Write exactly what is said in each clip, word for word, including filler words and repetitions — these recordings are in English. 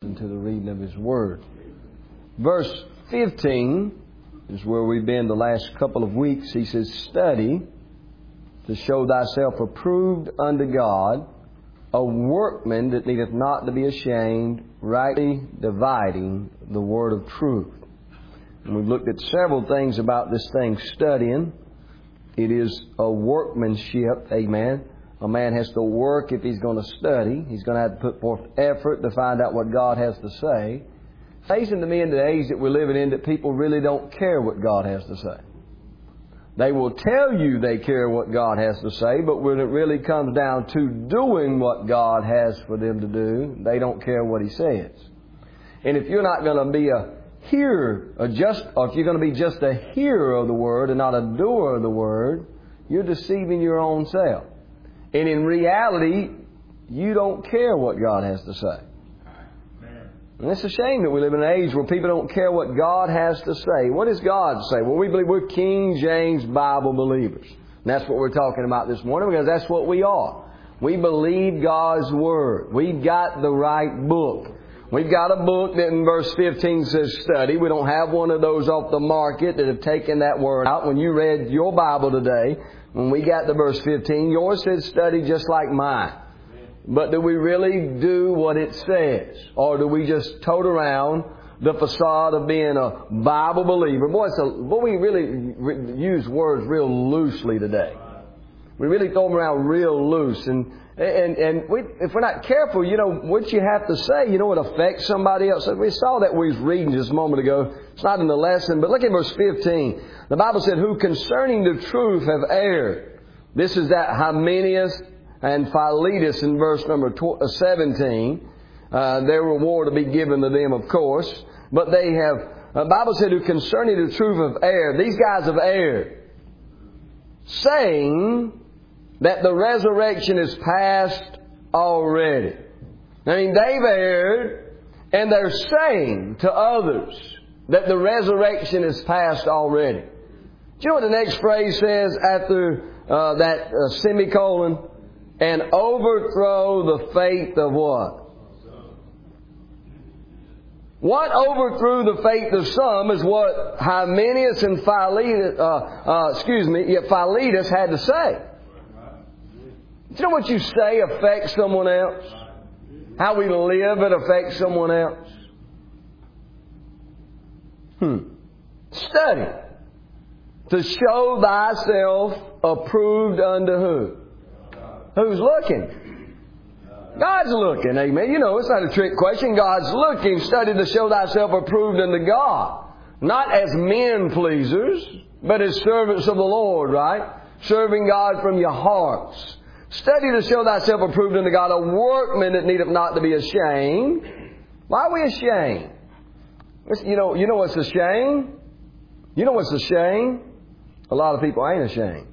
To the reading of His Word. Verse fifteen is where we've been the last couple of weeks. He says, "Study to show thyself approved unto God, a workman that needeth not to be ashamed, rightly dividing the word of truth." And we've looked at several things about this thing, studying. It is a workmanship, amen. A man has to work if he's going to study. He's going to have to put forth effort to find out what God has to say. It's amazing to me in the age that we're living in that people really don't care what God has to say. They will tell you they care what God has to say, but when it really comes down to doing what God has for them to do, they don't care what He says. And if you're not going to be a hearer, or, just, or if you're going to be just a hearer of the Word and not a doer of the Word, you're deceiving your own self. And in reality, you don't care what God has to say. And it's a shame that we live in an age where people don't care what God has to say. What does God say? Well, we believe we're King James Bible believers. And that's what we're talking about this morning, because that's what we are. We believe God's Word. We've got the right book. We've got a book that in verse fifteen says study. We don't have one of those off the market that have taken that word out. When you read your Bible today, when we got to verse fifteen, yours said study just like mine. But do we really do what it says? Or do we just tote around the facade of being a Bible believer? Boy, it's a, boy we really re- use words real loosely today. We really throw them around real loose. And and and we, if we're not careful, you know, what you have to say, you know, it affects somebody else. We saw that we was reading just a moment ago. It's not in the lesson, but look at verse fifteen. The Bible said, "Who concerning the truth have erred." This is that Hymenaeus and Philetus in verse number seventeen. Uh, their reward to be given to them, of course. But they have, the Bible said, "Who concerning the truth have erred." These guys have erred, saying that the resurrection is past already. I mean, they've erred, and they're saying to others that the resurrection is past already. Do you know what the next phrase says after uh, that uh, semicolon? "And overthrow the faith of" what? What overthrew the faith of some is what Hymenaeus and Philetus, uh, uh, excuse me, yeah, Philetus had to say. Do you know what you say affects someone else? How we live, it affects someone else. Hmm. Study to show thyself approved unto who? Who's looking? God's looking, amen. You know, it's not a trick question. God's looking. Study to show thyself approved unto God. Not as men pleasers, but as servants of the Lord, right? Serving God from your hearts. Study to show thyself approved unto God, a workman that needeth not to be ashamed. Why are we ashamed? You know, you know what's a shame? You know what's a shame? A lot of people ain't ashamed.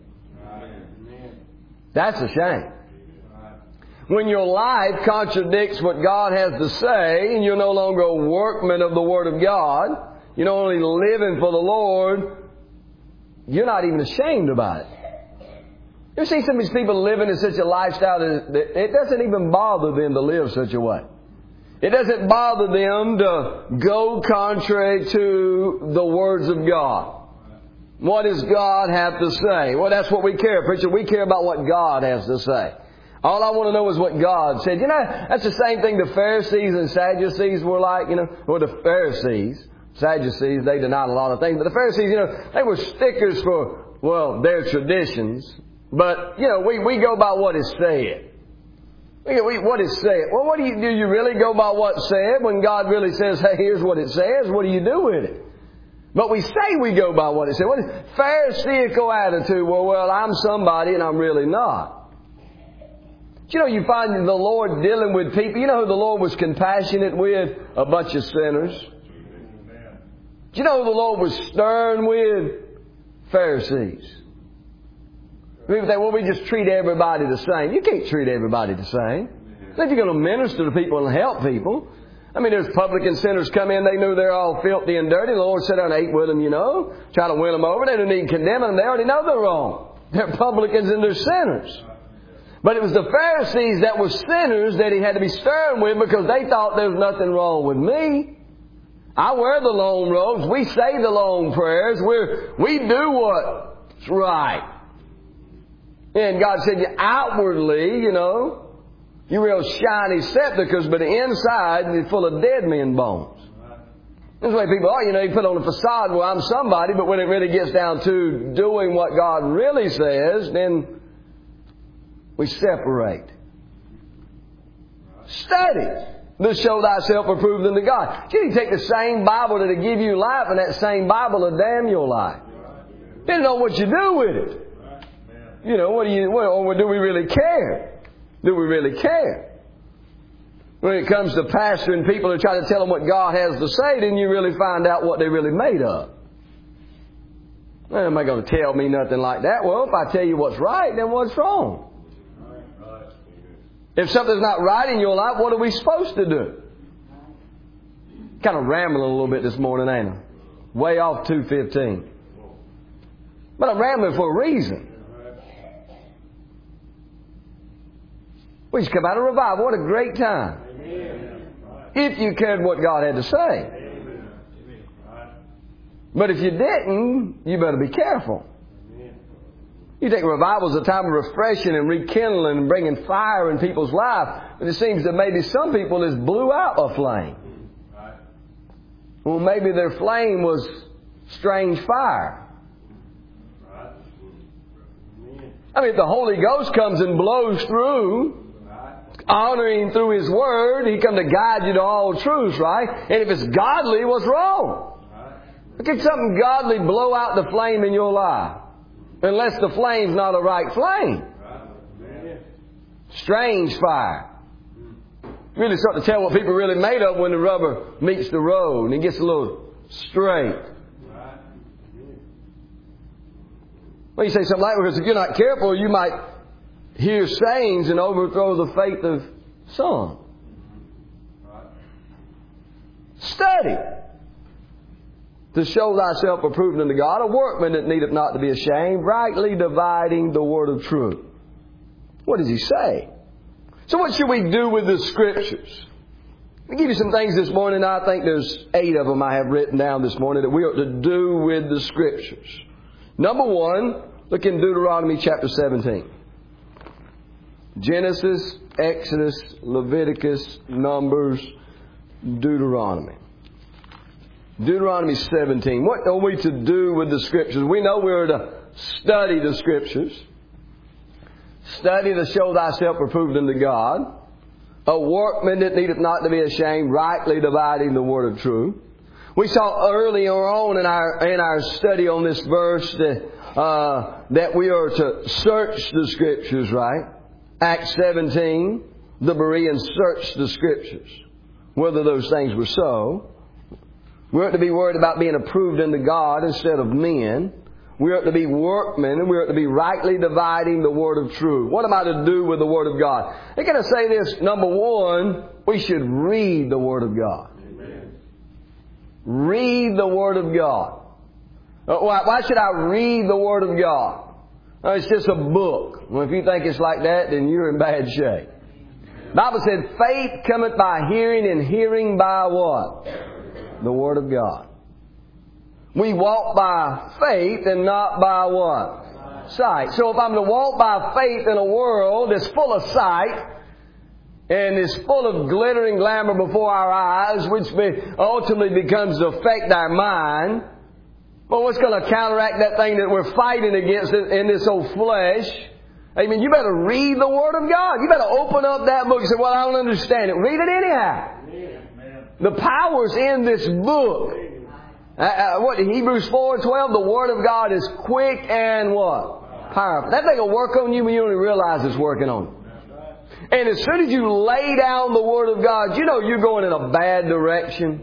That's a shame. When your life contradicts what God has to say, and you're no longer a workman of the Word of God, you're not only living for the Lord, you're not even ashamed about it. You see some of these people living in such a lifestyle that it doesn't even bother them to live such a way. It doesn't bother them to go contrary to the words of God. What does God have to say? Well, that's what we care, preacher. We care about what God has to say. All I want to know is what God said. You know, that's the same thing the Pharisees and Sadducees were like, you know. Or the Pharisees, Sadducees, they denied a lot of things. But the Pharisees, you know, they were stickers for, well, their traditions. But, you know, we, we go by what is said. We, we, what is said? Well, what do you do? You really go by what's said when God really says, hey, here's what it says. What do you do with it? But we say we go by what it says. What is Pharisaical attitude? Well, well, I'm somebody and I'm really not. You know, you find the Lord dealing with people. You know who the Lord was compassionate with? A bunch of sinners. Do you know who the Lord was stern with? Pharisees. People think, well, we just treat everybody the same. You can't treat everybody the same. If you're going to minister to people and help people. I mean, there's publican sinners come in, they knew they're all filthy and dirty. The Lord sat down and ate with them, you know. Try to win them over. They don't need condemning them. They already know they're wrong. They're publicans and they're sinners. But it was the Pharisees that were sinners that he had to be stern with because they thought there was nothing wrong with me. I wear the long robes. We say the long prayers. We're, we do what's right. And God said, outwardly, you know, you're real shiny sepulchres, but the inside is full of dead men bones. That's why people, oh, you know, you put on a facade, well, I'm somebody, but when it really gets down to doing what God really says, then we separate. Study to show thyself approved unto God. You can take the same Bible that'll give you life, and that same Bible will damn your life. Depending on what you do with it. You know, what do you, what, or do we really care? Do we really care? When it comes to pastoring people who try to tell them what God has to say, then you really find out what they're really made of. Well, am I going to tell me nothing like that? Well, if I tell you what's right, then what's wrong? If something's not right in your life, what are we supposed to do? Kind of rambling a little bit this morning, ain't I? Way off two fifteen. But I'm rambling for a reason. We just come out of revival. What a great time. If you cared what God had to say. But if you didn't, you better be careful. You think revival is a time of refreshing and rekindling and bringing fire in people's life. But it seems that maybe some people has blew out a flame. Well, maybe their flame was strange fire. I mean, if the Holy Ghost comes and blows through, honoring through His Word, He comes to guide you to all truth, right? And if it's godly, what's wrong? Look at something godly blow out the flame in your life. Unless the flame's not a right flame. Strange fire. Really start to tell what people are really made of when the rubber meets the road and it gets a little straight. Well, you say something like that because if you're not careful, you might hear sayings and overthrow the faith of some. Study to show thyself approved unto God, a workman that needeth not to be ashamed, rightly dividing the word of truth. What does he say? So what should we do with the Scriptures? I'll give you some things this morning. I think there's eight of them I have written down this morning that we ought to do with the Scriptures. Number one, look in Deuteronomy chapter seventeen. Genesis, Exodus, Leviticus, Numbers, Deuteronomy. Deuteronomy seventeen. What are we to do with the Scriptures? We know we're to study the Scriptures. Study to show thyself approved unto God. A workman that needeth not to be ashamed, rightly dividing the word of truth. We saw earlier on in our in our study on this verse that, uh, that we are to search the Scriptures, right? Acts seventeen, the Bereans searched the Scriptures, whether those things were so. We ought to be worried about being approved unto God instead of men. We ought to be workmen, and we ought to be rightly dividing the word of truth. What am I to do with the word of God? I'm going to say this. Number one, we should read the word of God. Amen. Read the word of God. Why, why should I read the word of God? Oh, it's just a book. Well, if you think it's like that, then you're in bad shape. The Bible said, faith cometh by hearing, and hearing by what? The word of God. We walk by faith and not by what? Sight. So if I'm to walk by faith in a world that's full of sight and is full of glittering glamour before our eyes, which be, ultimately becomes to affect our mind, well, what's going to counteract that thing that we're fighting against in this old flesh? Amen. You better read the Word of God. You better open up that book and say, well, I don't understand it. Read it anyhow. Amen. The power's in this book. Uh, uh, what Hebrews four twelve, the Word of God is quick and what? Powerful. That thing will work on you when you don't even realize it's working on you. And as soon as you lay down the Word of God, you know you're going in a bad direction.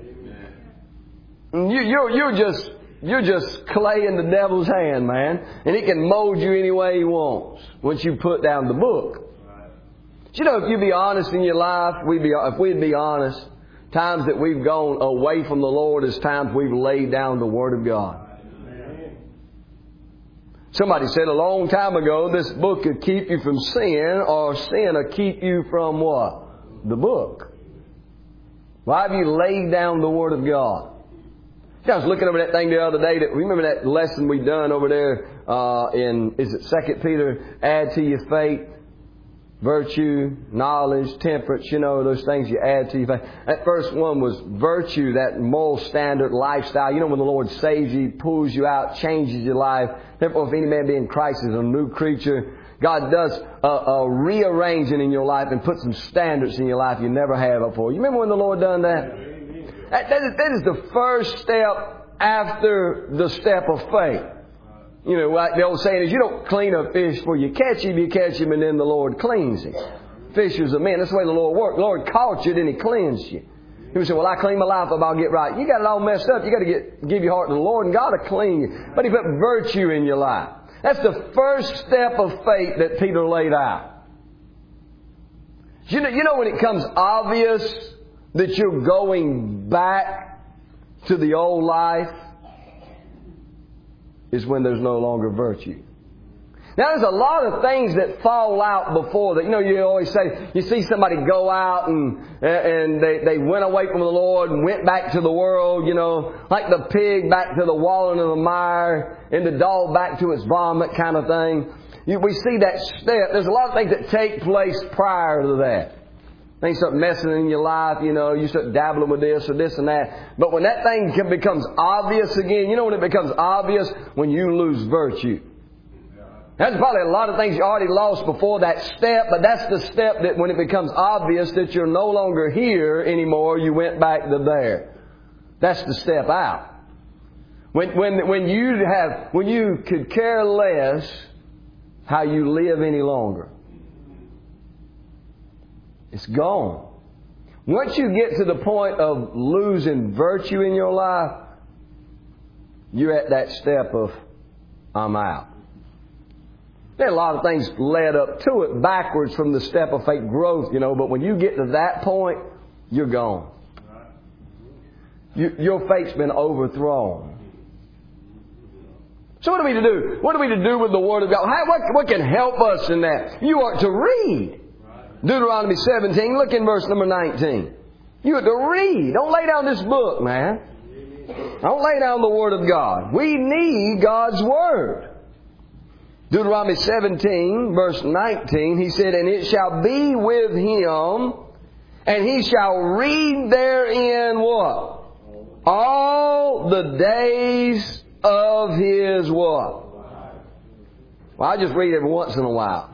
You, you're, you're just you're just clay in the devil's hand, man. And he can mold you any way he wants once you put down the book. You know, if you'd be honest in your life, we'd be, if we'd be honest, times that we've gone away from the Lord is times we've laid down the Word of God. Somebody said a long time ago, this book could keep you from sin, or sin will keep you from what? The book. Why have you laid down the Word of God? I was looking over that thing the other day. That, remember that lesson we done over there uh, in, is it Second Peter? Add to your faith, virtue, knowledge, temperance, you know, those things you add to your faith. That first one was virtue, that moral standard lifestyle. You know, when the Lord saves you, pulls you out, changes your life. Therefore, if any man be in Christ is a new creature. God does a, a rearranging in your life and put some standards in your life you never had before. You remember when the Lord done that? That, that, is, that is the first step after the step of faith. You know, like the old saying is, you don't clean a fish before you catch him. You catch him and then the Lord cleans him. Fishers of men. That's the way the Lord works. The Lord caught you, then He cleansed you. People say, well, I clean my life up, I'll get right. You got it all messed up. You got to get give your heart to the Lord, and God will clean you. But He put virtue in your life. That's the first step of faith that Peter laid out. You know, you know when it comes obvious that you're going back to the old life is when there's no longer virtue. Now, there's a lot of things that fall out before that. You know, you always say, you see somebody go out and and they, they went away from the Lord and went back to the world, you know, like the pig back to the wallowing of the mire and the dog back to its vomit kind of thing. You, we see that step. There's a lot of things that take place prior to that. Things start messing in your life, you know, you start dabbling with this or this and that. But when that thing becomes obvious again, you know when it becomes obvious? When you lose virtue. That's probably a lot of things you already lost before that step, but that's the step that when it becomes obvious that you're no longer here anymore, you went back to there. That's the step out. When, when, when you have, when you could care less how you live any longer. It's gone. Once you get to the point of losing virtue in your life, you're at that step of, I'm out. There are a lot of things led up to it backwards from the step of faith growth, you know, but when you get to that point, you're gone. You, your faith's been overthrown. So what are we to do? What are we to do with the Word of God? How, what, what can help us in that? You are to read. Deuteronomy seventeen, look in verse number nineteen. You are to read. Don't lay down this book, man. Don't lay down the Word of God. We need God's Word. Deuteronomy seventeen, verse nineteen, he said, and it shall be with him, and he shall read therein what? All the days of his what? Well, I just read every once in a while.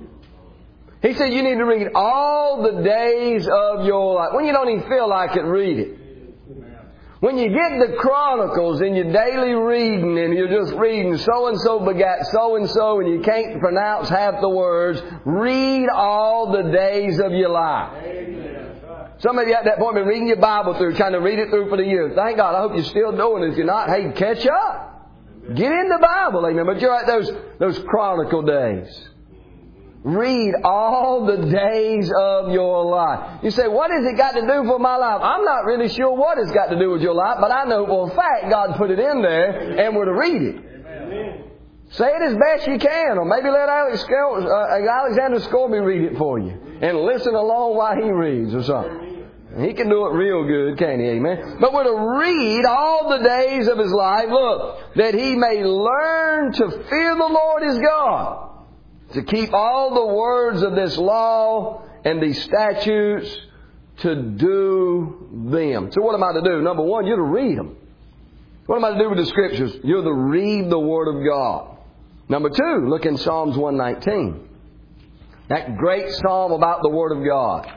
He said you need to read all the days of your life. When you don't even feel like it, read it. When you get the Chronicles in your daily reading and you're just reading so-and-so begat so-and-so and you can't pronounce half the words, read all the days of your life. Amen. Some of you at that point have been reading your Bible through, trying to read it through for the year. Thank God. I hope you're still doing it. If you're not, hey, catch up. Get in the Bible, amen. But you're at those, those Chronicle days. Read all the days of your life. You say, what has it got to do for my life? I'm not really sure what it's got to do with your life, but I know for a fact God put it in there and we're to read it. Amen. Say it as best you can, or maybe let Alex Scor- uh, Alexander Scorby read it for you and listen along while he reads or something. He can do it real good, can't he? Amen. But we're to read all the days of his life, look, that he may learn to fear the Lord his God, to keep all the words of this law and these statutes, to do them. So what am I to do? Number one, you're to read them. What am I to do with the Scriptures? You're to read the Word of God. Number two, look in Psalms one nineteen. That great psalm about the Word of God.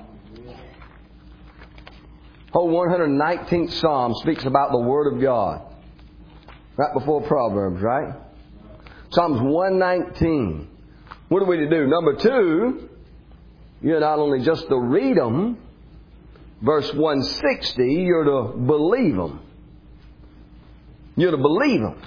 Whole one hundred nineteenth Psalm speaks about the Word of God. Right before Proverbs, right? Psalms one nineteen. What are we to do? Number two, you're not only just to read them. Verse one sixty, you're to believe them. You're to believe them.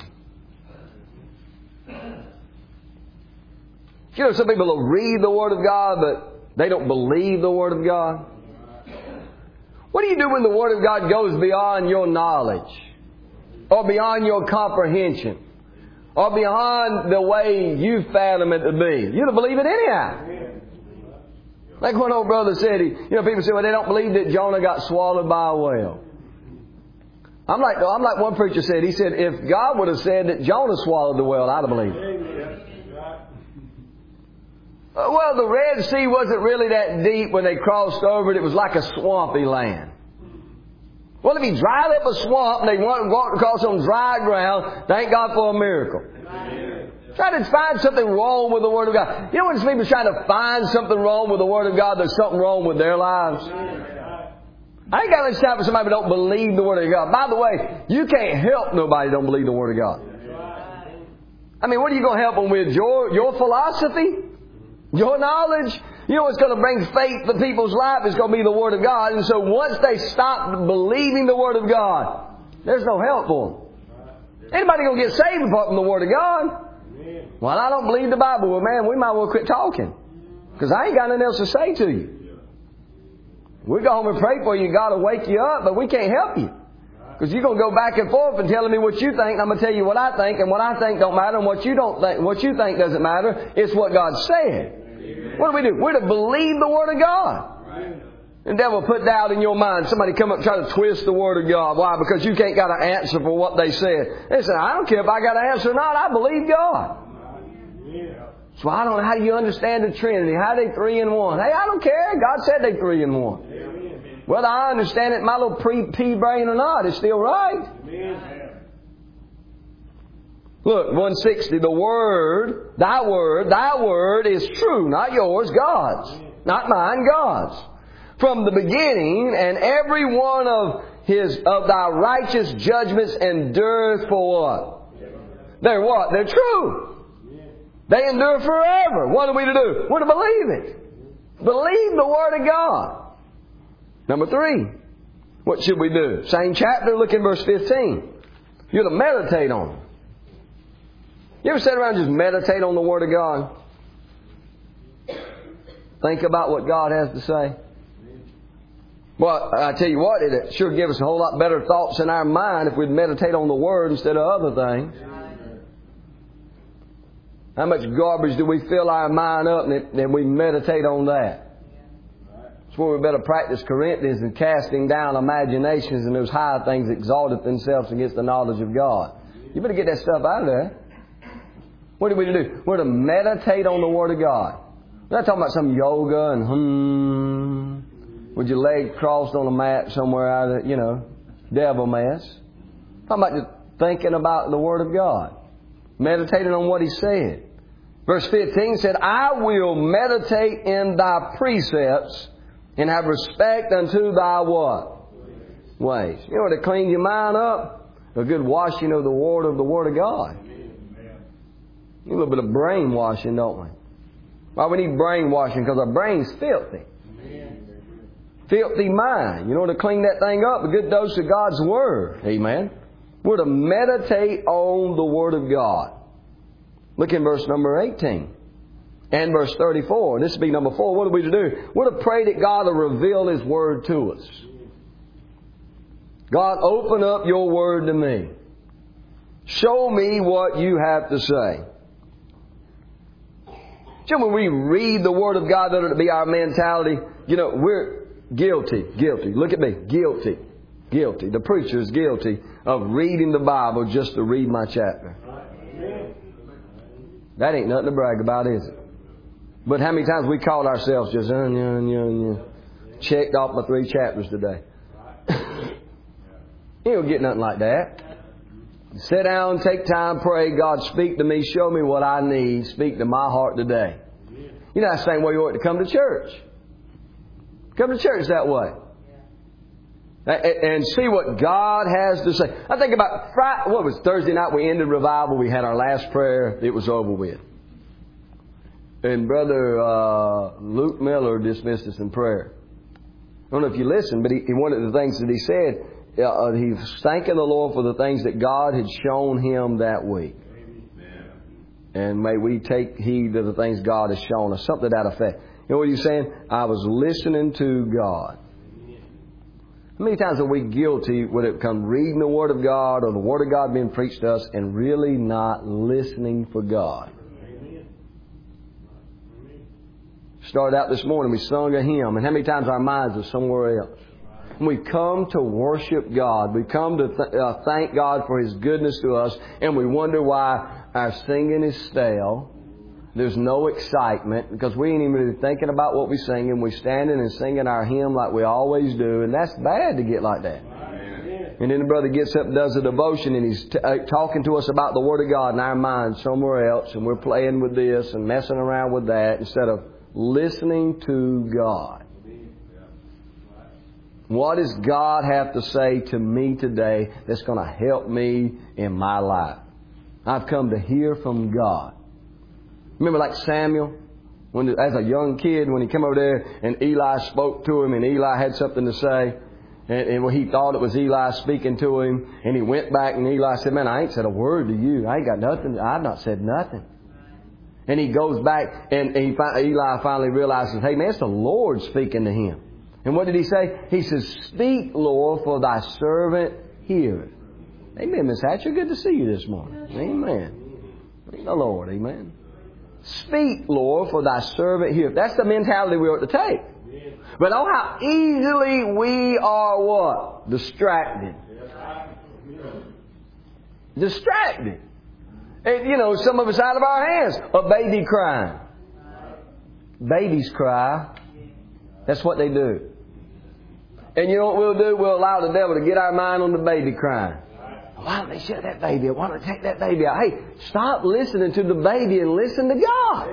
You know, some people will read the Word of God, but they don't believe the Word of God. What do you do when the Word of God goes beyond your knowledge or beyond your comprehension? or beyond the way you fathom it to be. You'd believe it anyhow. Like one old brother said, he, you know, people say, well, they don't believe that Jonah got swallowed by a whale. I'm like, I'm like one preacher said, he said, if God would have said that Jonah swallowed the whale, I'd have believed it. Well, the Red Sea wasn't really that deep when they crossed over it. It was like a swampy land. Well, if he dried up a swamp and they walked across on dry ground, thank God for a miracle. Try to find something wrong with the Word of God. You know when people try to find something wrong with the Word of God, there's something wrong with their lives. I ain't got much time for somebody who don't believe the Word of God. By the way, you can't help nobody who don't believe the Word of God. I mean, what are you going to help them with? Your, your philosophy? Your knowledge? You know what's going to bring faith to people's life is going to be the Word of God. And so once they stop believing the Word of God, there's no help for them. Anybody going to get saved apart from the Word of God? Well, I don't believe the Bible. Well, man, we might as well quit talking. Because I ain't got nothing else to say to you. We go home and pray for you. God will wake you up, but we can't help you. Because you're going to go back and forth and telling me what you think, and I'm going to tell you what I think, and what I think don't matter, and what you don't think, what you think doesn't matter. It's what God said. What do we do? We're to believe the Word of God. And the devil put doubt in your mind. Somebody come up and try to twist the Word of God. Why? Because you can't got an answer for what they said. They said, I don't care if I got an answer or not. I believe God. So I don't know, how do you understand the Trinity? How are they three in one? Hey, I don't care. God said they three in one. Whether I understand it in my little pre-pea brain or not, it's still right. Look, one sixty, the Word, thy Word, thy Word is true. Not yours, God's. Not mine, God's. From the beginning, and every one of His, of thy righteous judgments endureth for what? They're what? They're true. They endure forever. What are we to do? We're to believe it. Believe the Word of God. Number three. What should we do? Same chapter, look in verse fifteen. You're to meditate on it. You ever sit around and just meditate on the Word of God? Think about what God has to say. Well, I tell you what, it'd sure give us a whole lot better thoughts in our mind if we'd meditate on the Word instead of other things. How much garbage do we fill our mind up and then we meditate on that? That's where we better practice Corinthians and casting down imaginations and those high things that exalted themselves against the knowledge of God. You better get that stuff out of there. What are we to do? We're to meditate on the Word of God. We're not talking about some yoga and hmm, with your legs crossed on a mat somewhere out of the, you know, devil mess. We're talking about just thinking about the Word of God. Meditating on what He said. Verse fifteen said, I will meditate in thy precepts and have respect unto thy what? Ways. You know, to clean your mind up, a good washing of the water of the Word of God. A little bit of brainwashing, don't we? Why we need brainwashing? Because our brain's filthy. Filthy mind. You know, to clean that thing up, a good dose of God's Word. Amen. We're to meditate on the Word of God. Look in verse number eighteen. And verse thirty-four. This will be number four. What are we to do? We're to pray that God will reveal His Word to us. God, open up Your Word to me. Show me what You have to say. You know, when we read the Word of God, that ought to be our mentality. You know, we're guilty. Guilty. Look at me. Guilty. Guilty. The preacher is guilty of reading the Bible just to read my chapter. That ain't nothing to brag about, is it? But how many times we called ourselves just, uh, yeah, yeah, yeah, checked off my three chapters today. You don't get nothing like that. Sit down, take time, pray. God, speak to me. Show me what I need. Speak to my heart today. You know, that's the same way you ought to come to church. Come to church that way. And see what God has to say. I think about Friday, what was it, Thursday night we ended revival. We had our last prayer. It was over with. And Brother uh, Luke Miller dismissed us in prayer. I don't know if you listened, but he, one of the things that he said, uh, he was thanking the Lord for the things that God had shown him that week. Amen. And may we take heed to the things God has shown us. Something to that effect. You know what he's saying? I was listening to God. How many times are we guilty when it comes reading the Word of God or the Word of God being preached to us and really not listening for God? Started out this morning, we sung a hymn, and how many times our minds are somewhere else? We come to worship God. We come to th- uh, thank God for His goodness to us, and we wonder why our singing is stale. There's no excitement because we ain't even really thinking about what we're singing. We're standing and singing our hymn like we always do, and that's bad to get like that. Amen. And then the brother gets up and does a devotion, and he's t- uh, talking to us about the Word of God in our minds somewhere else, and we're playing with this and messing around with that instead of listening to God. What does God have to say to me today that's going to help me in my life? I've come to hear from God. Remember like Samuel, when as a young kid, when he came over there and Eli spoke to him and Eli had something to say, and, and he thought it was Eli speaking to him, and he went back and Eli said, man, I ain't said a word to you. I ain't got nothing. I've not said nothing. And he goes back and he, Eli finally realizes, hey man, it's the Lord speaking to him. And what did he say? He says, speak, Lord, for thy servant heareth. Amen, Miss Hatcher. Good to see you this morning. Amen. Praise the Lord. Amen. Speak, Lord, for thy servant heareth. That's the mentality we ought to take. But oh, how easily we are what? Distracted. Distracted. And, you know, some of us out of our hands. A baby crying. Babies cry. That's what they do. And you know what we'll do? We'll allow the devil to get our mind on the baby crying. Why don't they shut that baby out? Why don't they take that baby out? Hey, stop listening to the baby and listen to God.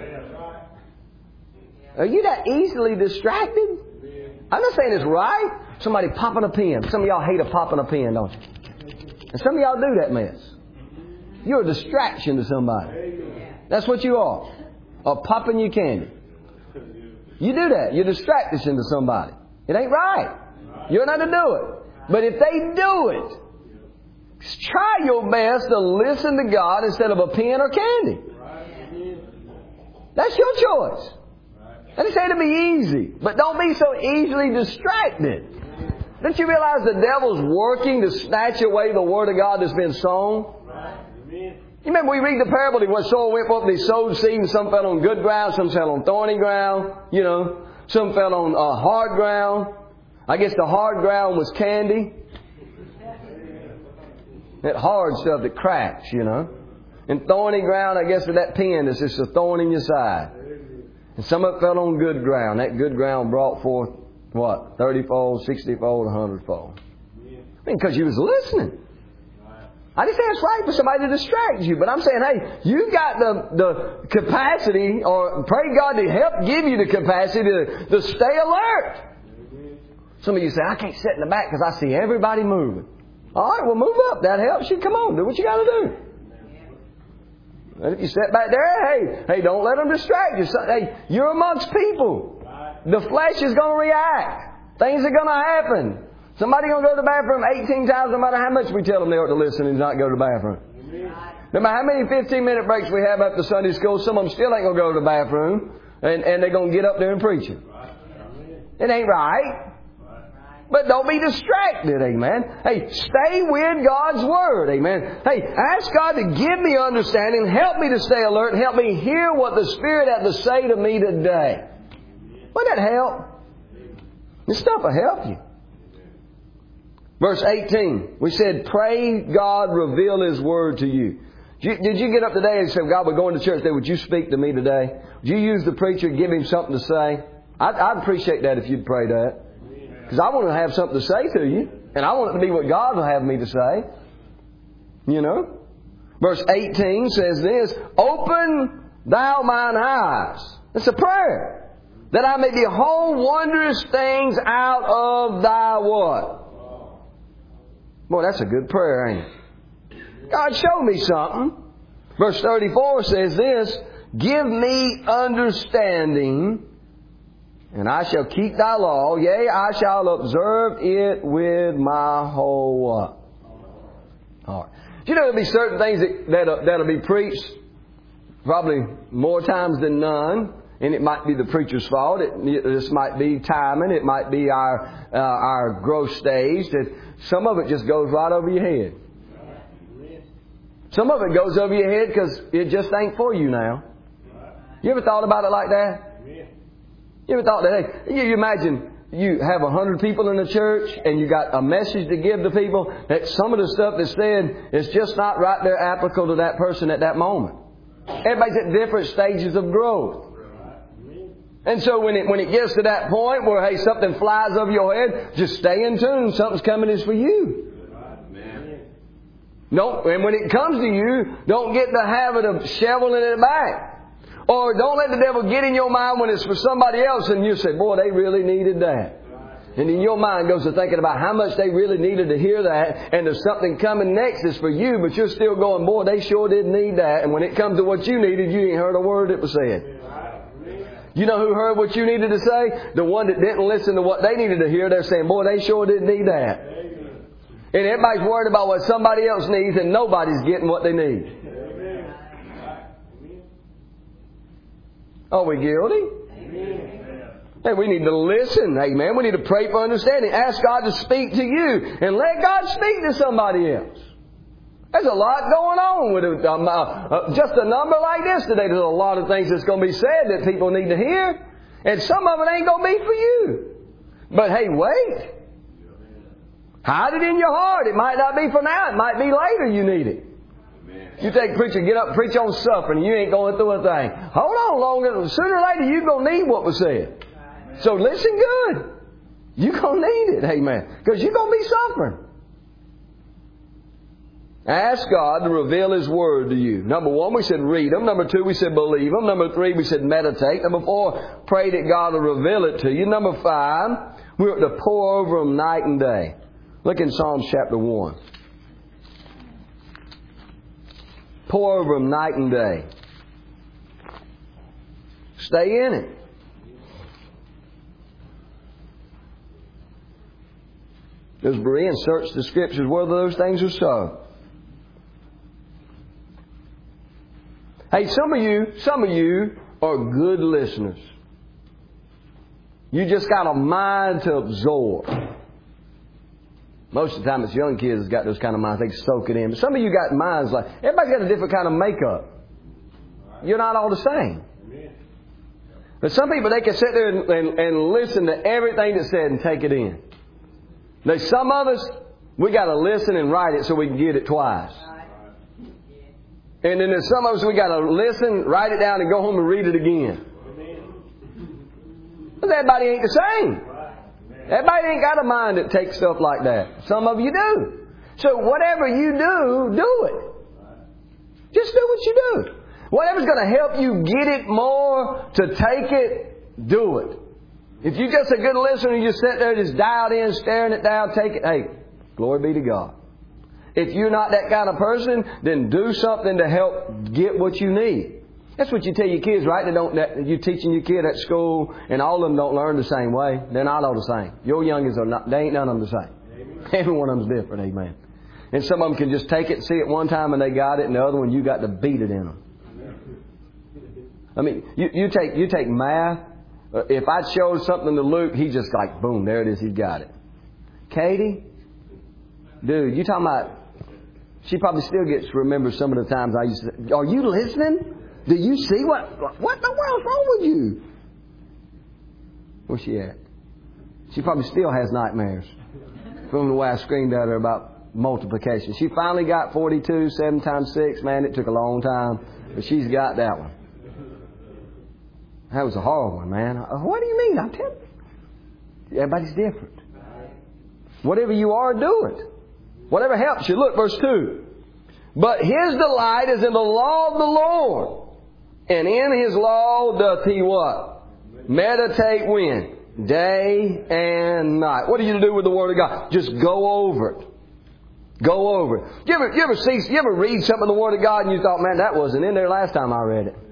Are you that easily distracted? I'm not saying it's right. Somebody popping a pen. Some of y'all hate a popping a pen, don't you? And some of y'all do that mess. You're a distraction to somebody. That's what you are. Or popping your candy. You do that. You're distraction to somebody. It ain't right. You're not to do it. But if they do it, try your best to listen to God instead of a pen or candy. That's your choice. I didn't say to be easy, but don't be so easily distracted. Don't you realize the devil's working to snatch away the Word of God that's been sown? You remember we read the parable of what soul went forth, they sowed seed, and some fell on good ground, some fell on thorny ground, you know, some fell on uh, hard ground. I guess the hard ground was candy. That hard stuff that cracks, you know. And thorny ground, I guess, with that pen that's just a thorn in your side. And some of it fell on good ground. That good ground brought forth, what, thirty-fold, sixty-fold, one hundred-fold. I mean, because you was listening. I didn't say it's right for somebody to distract you, but I'm saying, hey, you've got the, the capacity, or pray God to help give you the capacity to, to stay alert. Some of you say, I can't sit in the back because I see everybody moving. All right, well, move up. That helps you. Come on, do what you got to do. And if you sit back there, hey, hey, don't let them distract you. Hey, you're amongst people. The flesh is going to react. Things are going to happen. Somebody going to go to the bathroom eighteen times, no matter how much we tell them they ought to listen and not go to the bathroom. No matter how many fifteen-minute breaks we have after Sunday school, some of them still ain't going to go to the bathroom, and, and they're going to get up there and preach it. It ain't right. But don't be distracted, amen. Hey, stay with God's Word, amen. Hey, ask God to give me understanding, help me to stay alert, help me hear what the Spirit has to say to me today. Wouldn't that help? This stuff will help you. Verse eighteen, we said, pray God reveal His Word to you. Did you, did you get up today and say, God, we're going to church today, would you speak to me today? Would you use the preacher, give him something to say? I'd, I'd appreciate that if you'd pray that. Because I want to have something to say to you. And I want it to be what God will have me to say. You know? Verse eighteen says this, open thou mine eyes. It's a prayer. That I may behold wondrous things out of thy what? Boy, that's a good prayer, ain't it? God, show me something. Verse thirty-four says this, give me understanding, and I shall keep thy law. Yea, I shall observe it with my whole what? Heart. Do you know there'll be certain things that, that'll, that'll be preached probably more times than none, And it might be the preacher's fault. It, this might be timing. It might be our uh, our growth stage. That some of it just goes right over your head. Some of it goes over your head because it just ain't for you now. You ever thought about it like that? You ever thought that, hey, you imagine you have a hundred people in the church and you got a message to give to people that some of the stuff that's said is just not right there applicable to that person at that moment. Everybody's at different stages of growth. And so when it when it gets to that point where, hey, something flies over your head, just stay in tune. Something's coming is for you. No, and when it comes to you, don't get the habit of shoveling it back. Or don't let the devil get in your mind when it's for somebody else and you say, boy, they really needed that. And then your mind goes to thinking about how much they really needed to hear that. And there's something coming next that's for you, but you're still going, boy, they sure did need that. And when it comes to what you needed, you ain't heard a word that was said. You know who heard what you needed to say? The one that didn't listen to what they needed to hear. They're saying, boy, they sure did need that. And everybody's worried about what somebody else needs and nobody's getting what they need. Are we guilty? Hey, we need to listen. Amen. We need to pray for understanding. Ask God to speak to you and let God speak to somebody else. There's a lot going on with it. Um, uh, uh, just a number like this today. There's a lot of things that's going to be said that people need to hear. And some of it ain't going to be for you. But hey, wait. Hide it in your heart. It might not be for now. It might be later you need it. You take preacher, get up, preach on suffering, and you ain't going through a thing. Hold on longer. Sooner or later you're going to need what was said. So listen good. You're going to need it. Amen. Because you're going to be suffering. Ask God to reveal His Word to you. Number one, we said read them. Number two, we said believe them. Number three, we said meditate. Number four, pray that God will reveal it to you. Number five, we're to pour over them night and day. Look in Psalms chapter one. Pour over them night and day. Stay in it. As Berean search the Scriptures whether those things are so. Hey, some of you, some of you are good listeners. You just got a mind to absorb. Most of the time it's young kids that's got those kind of minds. They can soak it in. But some of you got minds like, everybody's got a different kind of makeup. You're not all the same. But some people, they can sit there and, and, and listen to everything that's said and take it in. Now, some of us, we got to listen and write it so we can get it twice. And then there's some of us, we got to listen, write it down, and go home and read it again. Because everybody ain't the same. Everybody ain't got a mind that takes stuff like that. Some of you do. So whatever you do, do it. Just do what you do. Whatever's going to help you get it more, to take it, do it. If you're just a good listener, you just sit there just dialed in, staring it down, take it. Hey, glory be to God. If you're not that kind of person, then do something to help get what you need. That's what you tell your kids, right? They don't. That, you're teaching your kid at school, and all of them don't learn the same way. They're not all the same. Your youngins are not. They ain't none of them the same. Amen. Every one of them's different. Amen. And some of them can just take it, see it one time, and they got it, and the other one you got to beat it in them. I mean, you, you take you take math. If I showed something to Luke, he just like boom, there it is. He got it. Katie, dude, you talking about? She probably still gets to remember some of the times I used to. Are you listening? Do you see what? What in the world's wrong with you? Where's she at? She probably still has nightmares from the way I screamed at her about multiplication. She finally got forty-two, seven times six. Man, it took a long time, but she's got that one. That was a hard one, man. What do you mean? I'm telling you. Everybody's different. Whatever you are, do it. Whatever helps you. Look, verse two. But his delight is in the law of the Lord. And in His law doth he what? Meditate when? Day and night. What are you to do with the Word of God? Just go over it. Go over it. You ever, you ever see, you ever read something in the Word of God and you thought, man, that wasn't in there last time I read it.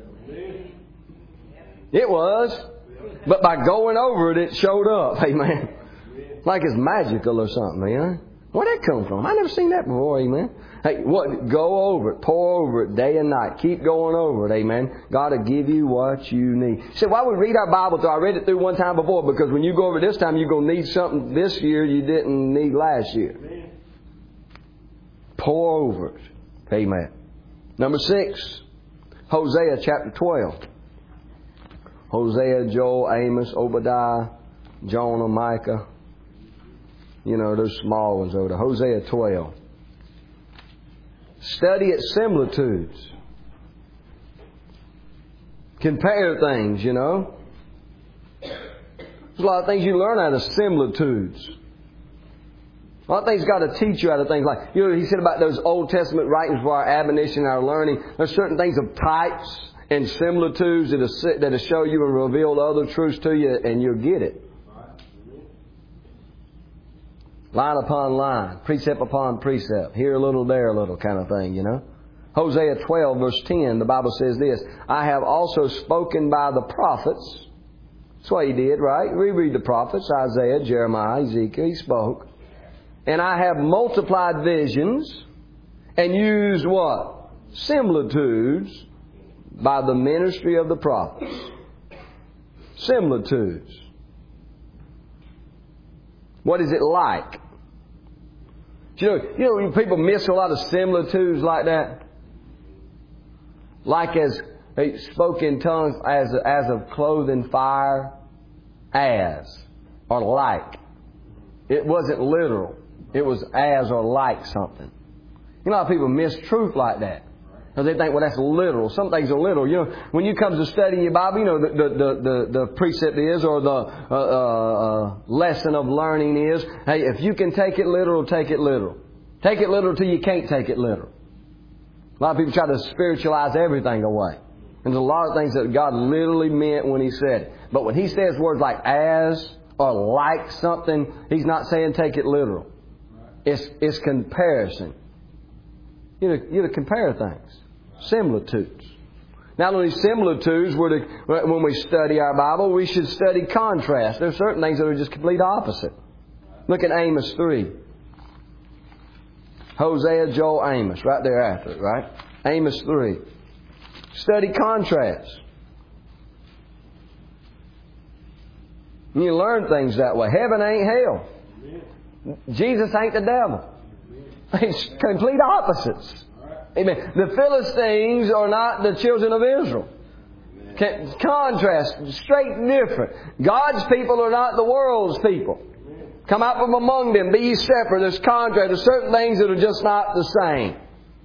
It was. But by going over it, it showed up. Amen. Like it's magical or something, you know? Where'd that come from? I never seen that before, amen. Hey, what? Go over it. Pour over it day and night. Keep going over it, amen. God will give you what you need. You say, why would we read our Bible through? I read it through one time before, because when you go over this time, you're going to need something this year you didn't need last year. Amen. Pour over it. Amen. Number six, Hosea chapter twelve. Hosea, Joel, Amos, Obadiah, Jonah, Micah. You know, those small ones over there. Hosea twelve. Study its similitudes. Compare things, you know. There's a lot of things you learn out of similitudes. A lot of things got to teach you out of things like, you know, he said about those Old Testament writings for our admonition and our learning. There's certain things of types and similitudes that will show you and reveal other truths to you, and you'll get it. Line upon line, precept upon precept, here a little, there a little kind of thing, you know. Hosea twelve verse ten, the Bible says this, I have also spoken by the prophets. That's what he did, right? We read the prophets, Isaiah, Jeremiah, Ezekiel, he spoke. And I have multiplied visions and used what? Similitudes by the ministry of the prophets. Similitudes. What is it like? You know, you know, people miss a lot of similitudes like that. Like as they spoke in tongues, as as of clothing fire, as or like. It wasn't literal. It was as or like something. You know how people miss truth like that. Because they think, well, that's literal. Some things are literal. You know, when you come to studying your Bible, you know, the the the, the, the precept is, or the uh, uh, lesson of learning is, hey, if you can take it literal, take it literal. Take it literal till you can't take it literal. A lot of people try to spiritualize everything away. And there's a lot of things that God literally meant when He said it. But when He says words like as or like something, He's not saying take it literal. It's it's comparison. You know, you know, compare things. Similitudes. Not only similitudes, we're to, when we study our Bible, we should study contrast. There are certain things that are just complete opposite. Look at Amos three. Hosea, Joel, Amos, right there after it, right? Amos three. Study contrast. You learn things that way. Heaven ain't hell. Jesus ain't the devil. It's complete opposites. Amen. The Philistines are not the children of Israel. Contrast, straight different. God's people are not the world's people. Come out from among them, be ye separate. There's contrast. There's certain things that are just not the same.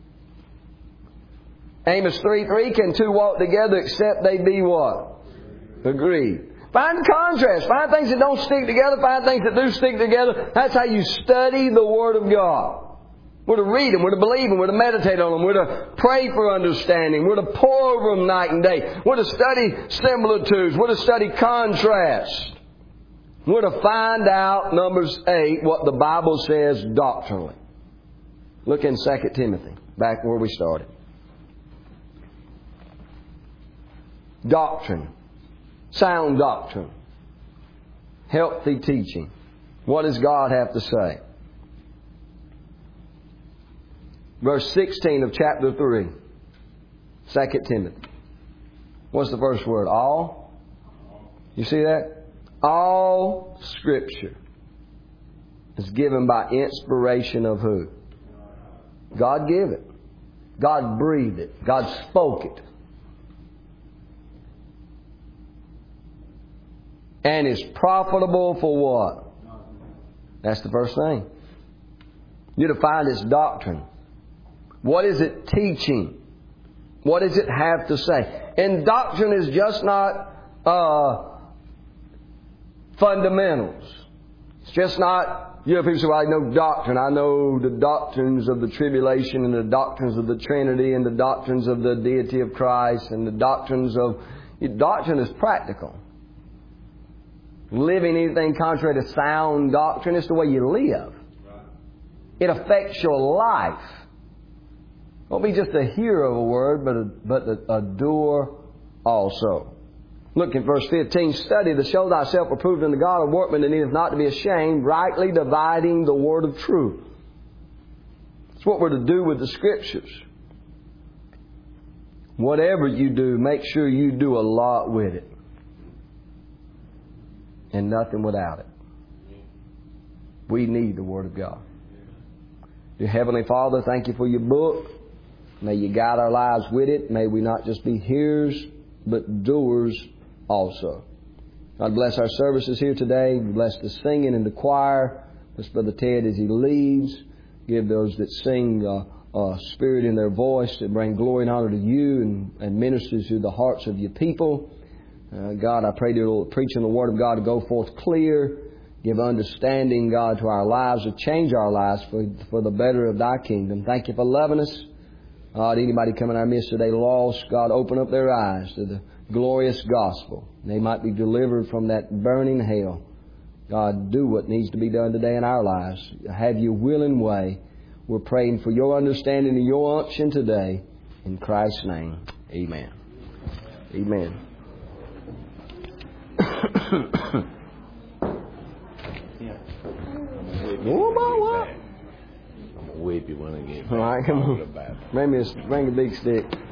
Amos three three, can two walk together except they be what? Agreed. Find contrast. Find things that don't stick together. Find things that do stick together. That's how you study the Word of God. We're to read them. We're to believe them. We're to meditate on them. We're to pray for understanding. We're to pour over them night and day. We're to study similitudes. We're to study contrast. We're to find out, Numbers eight, what the Bible says doctrinally. Look in Second Timothy, back where we started. Doctrine. Sound doctrine. Healthy teaching. What does God have to say? Verse sixteen of chapter three. Second Timothy. What's the first word? All? You see that? All Scripture is given by inspiration of who? God gave it. God breathed it. God spoke it. And is profitable for what? That's the first thing. You're to find its doctrine. What is it teaching? What does it have to say? And doctrine is just not uh, fundamentals. It's just not, you know, people say, well, I know doctrine. I know the doctrines of the tribulation and the doctrines of the Trinity and the doctrines of the deity of Christ and the doctrines of... Doctrine is practical. Living anything contrary to sound doctrine is the way you live. It affects your life. Don't be just a hearer of a word, but a, but a, a doer also. Look in verse fifteen. Study to show thyself approved unto God, a workman that needeth not to be ashamed, rightly dividing the word of truth. It's what we're to do with the Scriptures. Whatever you do, make sure you do a lot with it. And nothing without it. We need the Word of God. Dear Heavenly Father, thank you for your book. May you guide our lives with it. May we not just be hearers, but doers also. God bless our services here today. Bless the singing and the choir. Bless Brother Ted as he leads. Give those that sing uh, uh, spirit in their voice that bring glory and honor to you and, and ministers to the hearts of your people. Uh, God, I pray to preaching the Word of God to go forth clear. Give understanding, God, to our lives, to change our lives for, for the better of Thy kingdom. Thank you for loving us. God, anybody coming in our midst today lost, God, open up their eyes to the glorious gospel. They might be delivered from that burning hell. God, do what needs to be done today in our lives. Have your willing way. We're praying for your understanding and your unction today. In Christ's name, amen. Amen. Oh, my what? I'm going to whip you when I get back. All right, come on. Bring me a, bring a big stick.